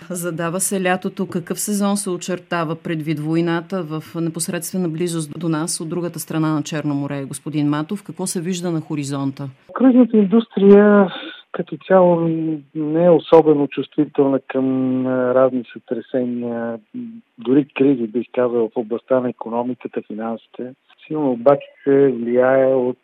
Задава се лятото. Какъв сезон се очертава предвид войната в непосредствена близост до нас от другата страна на Черно море, господин Матов? Какво се вижда на хоризонта? Кръжната индустрия като цяло не е особено чувствителна към разни сътресения, дори кризи, бих казал, в областта на икономиката, финансите. Силно обаче се влияе от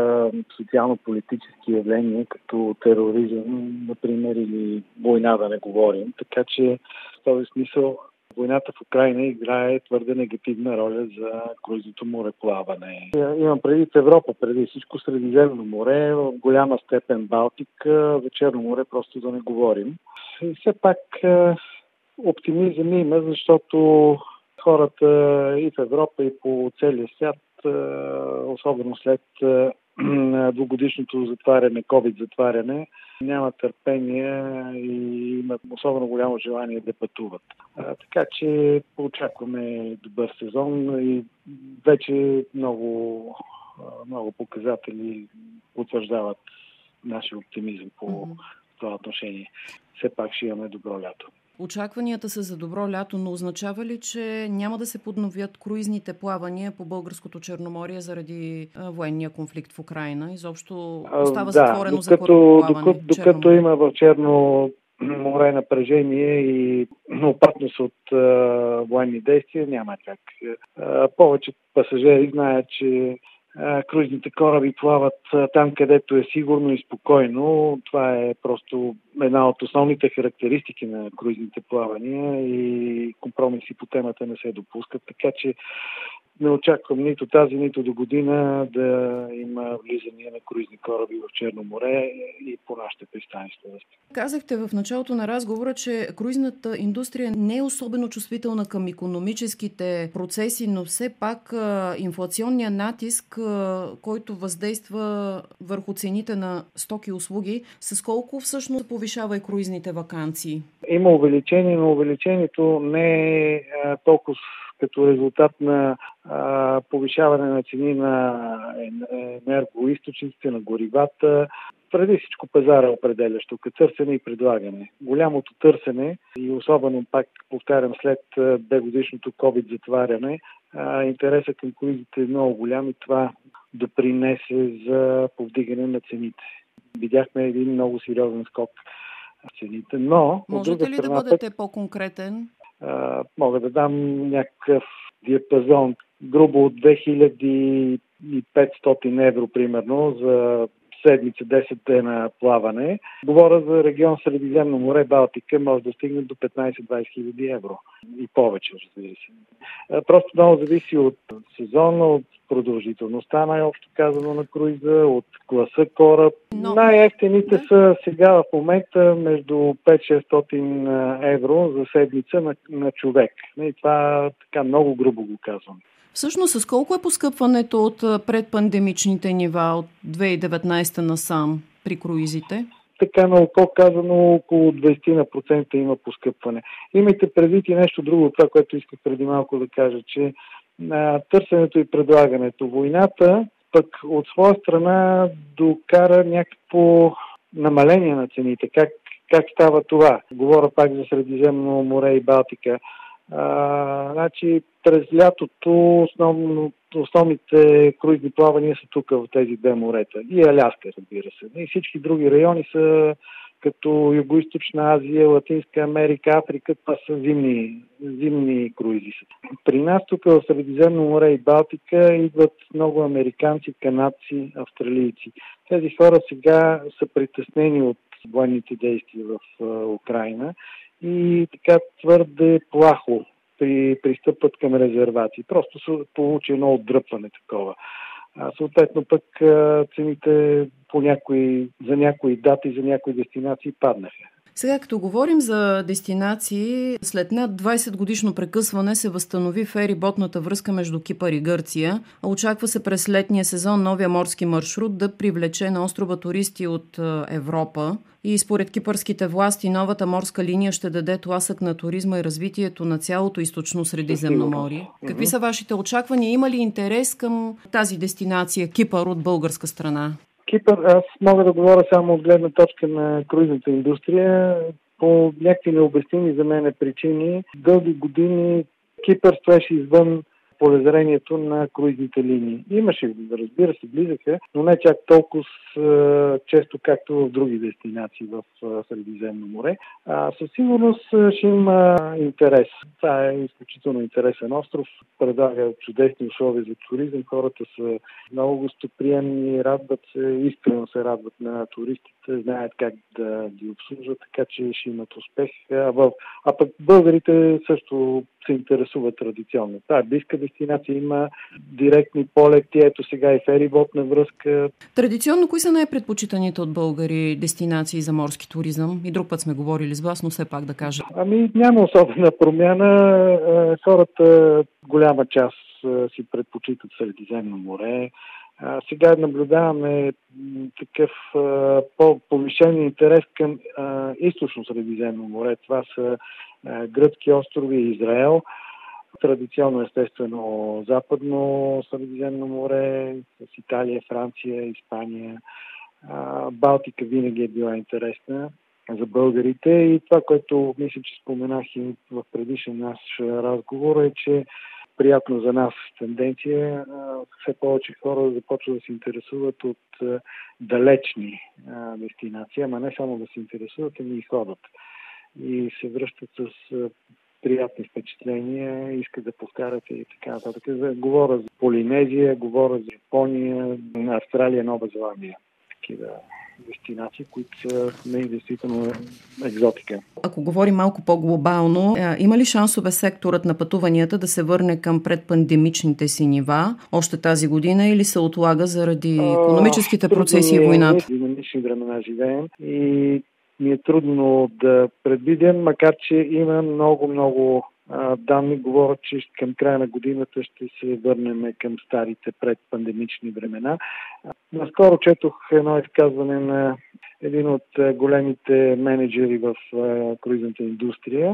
социално-политически явления, като тероризъм, например, или война, да не говорим. Така че в този смисъл войната в Украйна играе твърде негативна роля за круизното мореплаване. Имам преди в Европа, преди всичко Средиземно море, в голяма степен Балтика, за Черно море просто да не говорим. И все пак оптимизъм има, защото хората и в Европа, и по целия свят, особено след двугодишното затваряне, COVID-затваряне, няма търпение и имат особено голямо желание да пътуват. Така че очакваме добър сезон и вече много показатели потвърждават нашия оптимизъм по това отношение. Все пак ще имаме добро лято. Очакванията са за добро лято, но означава ли, че няма да се подновят круизните плавания по българското Черноморие заради военния конфликт в Украйна? Изобщо остава затворено за корабоплаване? Докато има в Черно море напрежение и опасност от военни действия, няма как. Повече пасажери знаят, че круизните кораби плават там, където е сигурно и спокойно. Това е просто една от основните характеристики на круизните плавания и компромиси по темата не се допускат. Така че не очаквам нито тази, нито до година да има влизане на круизни кораби в Черно море и по нашите пристанища. Казахте в началото на разговора, че круизната индустрия не е особено чувствителна към икономическите процеси, но все пак инфлационният натиск, който въздейства върху цените на стоки и услуги, с колко всъщност повишава и круизните ваканции? Има увеличение, но увеличението не е толкова като резултат на повишаване на цени на енергоизточниците, на горивата. Преди всичко пазара е определящо, като търсене и предлагане. Голямото търсене и особено, пак повтарям, след 2-годишното COVID затваряне, интересът към круизите е много голям и това допринесе за повдигане на цените. Видяхме един много сериозен скок в цените, но... Можете ли да бъдете по-конкретен? Мога да дам някакъв диапазон, грубо от 2500 евро, примерно, за седмица 10 дена плаване. Говоря за регион Средиземно море, Балтика, може да стигне до 15-20 хиляди евро. И повече, разбира се. Просто много зависи от сезона, от продължителността, най-общо казано, на круиза, от класа кораб. Най-евтините са сега в момента между 5-600 евро за седмица на човек. И това така много грубо го казвам. Всъщност, с колко е поскъпването от предпандемичните нива от 2019 насам при круизите? Така на око казано, около 20% има поскъпване. Имайте предвид и нещо друго, това, което исках преди малко да кажа, че търсенето и предлагането. Войната пък от своя страна докара някакво намаление на цените. Как става това? Говоря пак за Средиземно море и Балтика. Значи през лятото основните круизни плавания са тук в тези две морета. И Аляска, разбира се. И всички други райони са като Югоизточна Азия, Латинска Америка, Африка. Това са зимни круизи. При нас тук в Средиземно море и Балтика идват много американци, канадци, австралийци. Тези хора сега са притеснени от военните действия в Украйна и така твърде плахо пристъпват към резервации. Просто се получи едно отдръпване такова. Съответно пък цените за някои дати, за някои дестинации паднаха. Сега, като говорим за дестинации, след над 20 годишно прекъсване се възстанови фериботната връзка между Кипър и Гърция. Очаква се през летния сезон новия морски маршрут да привлече на острова туристи от Европа. И според кипърските власти новата морска линия ще даде тласък на туризма и развитието на цялото източно Средиземноморие. Какви са вашите очаквания? Има ли интерес към тази дестинация Кипър от българска страна? Кипър, аз мога да говоря само от гледна точка на круизната индустрия. по някакви необясними за мен причини дълги години Кипър стоеше извън полезрението на круизните линии. Имаше, разбира се, близаха, но не чак толкова често, както в други дестинации в Средиземно море. Със сигурност ще има интерес. Това е изключително интересен остров. Предлага чудесни условия за туризъм. Хората са много гостоприемни, радват се, искрено се радват на туристите, знаят как да ги обслужват, така че ще имат успех. А пък българите също се интересуват традиционно. Това е близка дестинация, има директни полети, ето сега и фериботна връзка. Традиционно, кои са най-предпочитаните от българи дестинации за морски туризъм? И друг път сме говорили с вас, но все пак да кажа. Няма особена промяна. Хората, голяма част си предпочитат Средиземно море. Сега наблюдаваме такъв по-повишен интерес към източно Средиземно море. Това са гръцки острови и Израел. Традиционно, естествено, западно Средиземно море, с Италия, Франция, Испания. Балтика винаги е била интересна за българите и това, което мисля, че споменах и в предишен наш разговор е, че приятно за нас тенденция все повече хора започват да се интересуват от далечни дестинации, ама не само да се интересуват, ами и ходят. И се връщат с приятни впечатления, искат да повтарят и така нататък. Говоря за Полинезия, говоря за Япония, Австралия, Нова Зеландия. Такива дестинации, които са действително екзотика. Ако говорим малко по-глобално, има ли шансове секторът на пътуванията да се върне към предпандемичните си нива още тази година или се отлага заради икономическите процеси и войната? Динамични времена живеем и ми е трудно да предвидим, макар че има много данни, говорят, че към края на годината ще се върнем към старите предпандемични времена. Наскоро четох едно изказване на един от големите менеджери в круизната индустрия,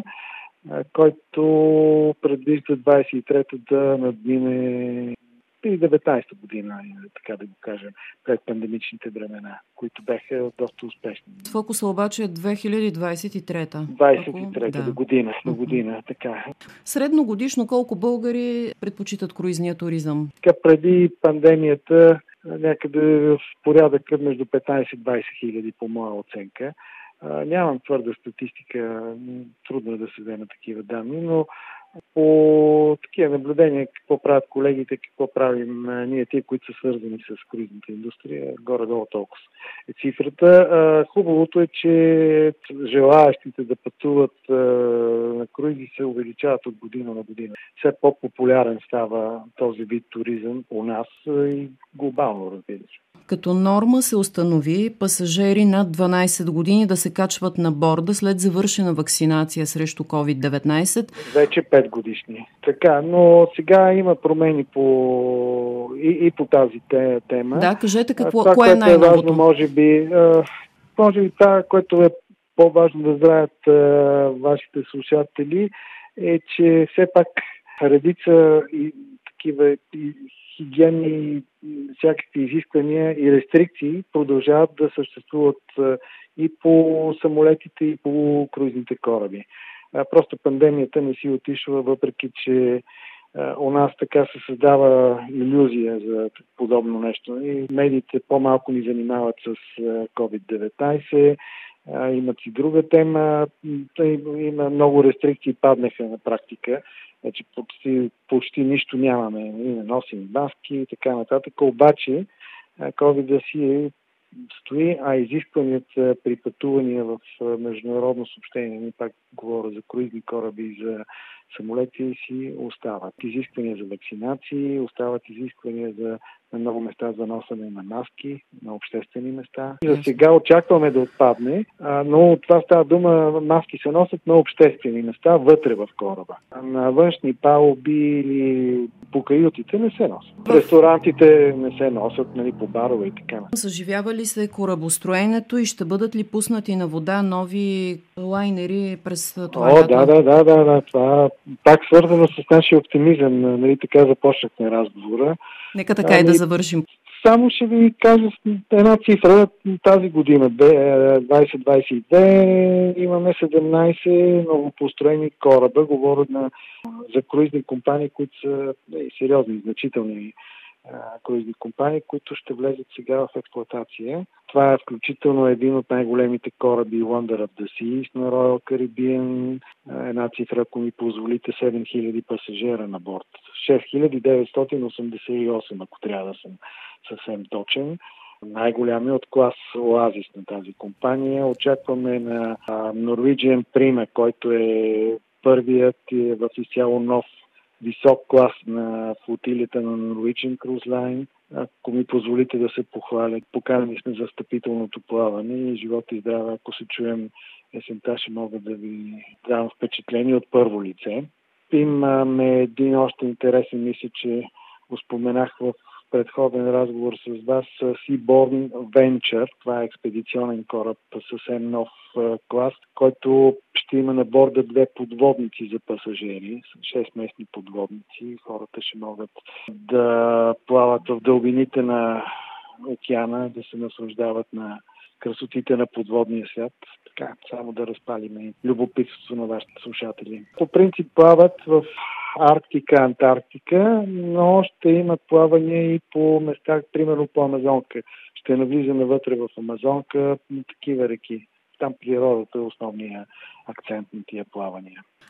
който предвижда 23-та да надмине 2019 година, така да го кажем, пред пандемичните времена, които бяха доста успешни. Фокуса обаче е 2023-та. 23-та до година, така. Средногодишно колко българи предпочитат круизния туризъм? Преди пандемията някъде в порядъка между 15-20 хиляди по моя оценка. Нямам твърда статистика, трудно е да се вземе такива данни, но по такива наблюдения, какво правят колегите, какво правим ние, тия, които са свързани с круизната индустрия, горе-долу толкова е цифрата. Хубавото е, че желаящите да пътуват на круизи се увеличават от година на година. Все по-популярен става този вид туризъм у нас и глобално, разбира се. Като норма се установи пасажери над 12 години да се качват на борда след завършена вакцинация срещу COVID-19. Вече 5 годишни. Така, но сега има промени и по тази тема. Да, кажете това, кое е най-новото? Важно, може би това, което е по-важно да знаят вашите слушатели, е, че все пак редица и такива хигиени, всякакви изисквания и рестрикции продължават да съществуват и по самолетите, и по круизните кораби. Просто пандемията не си отишла, въпреки че у нас така се създава илюзия за подобно нещо. И медиите по-малко ни занимават с COVID-19, имат и друга тема. Има много рестрикции, паднаха на практика. Значи почти нищо нямаме. Не носим маски и така нататък. Обаче COVID-да си стои, а изискванията при пътувания в международно съобщение, не пак говоря за круизни кораби и за самолети, си остават. Изисквания за вакцинации, остават изисквания на много места за носене на маски, на обществени места. За сега очакваме да отпадне, но това става дума, маски се носят на обществени места, вътре в кораба. На външни палуби или по каютите не се носят. В ресторантите не се носят, по барове и така. Съживява ли се корабостроенето и ще бъдат ли пуснати на вода нови лайнери през това лято? Да. Това пак свързано с нашия оптимизъм. Така започнахме разговора. Нека така и да завършим. Само ще ви кажа една цифра. Тази година, 2022, имаме 17 новопостроени кораба. Говоря за круизни компании, които са сериозни, значителни круизни компании, които ще влезат сега в експлоатация. Това е включително един от най-големите кораби Wonder of the Seas на Royal Caribbean. Една цифра, ако ми позволите, 7000 пасажира на борт. 6988, ако трябва да съм съвсем точен. Най-голям от клас Оазис на тази компания. Очакваме на Norwegian Prima, който е първият и в изцяло нов висок клас на флотилията на Norwegian Cruise Line. Ако ми позволите да се похваля, поканени сме за встъпителното плаване и живота и здраве, ако се чуем есента, ще мога да ви дам впечатление от първо лице. Имаме един още интересен, мисля, че го споменах в предходен разговор с вас, Seaborn Venture. Това е експедиционен кораб, съвсем нов клас, който ще има на борда 2 подводници за пасажери, 6-местни подводници. Хората ще могат да плават в дълбините на океана, да се наслаждават на красотите на подводния свят. Така, само да разпалим любопитство на вашите слушатели. По принцип плават в Арктика, Антарктика, но ще имат плавания и по места, примерно по Амазонка. Ще навлизаме вътре в Амазонка, такива реки. Там природата е основния акцент на тия плавания.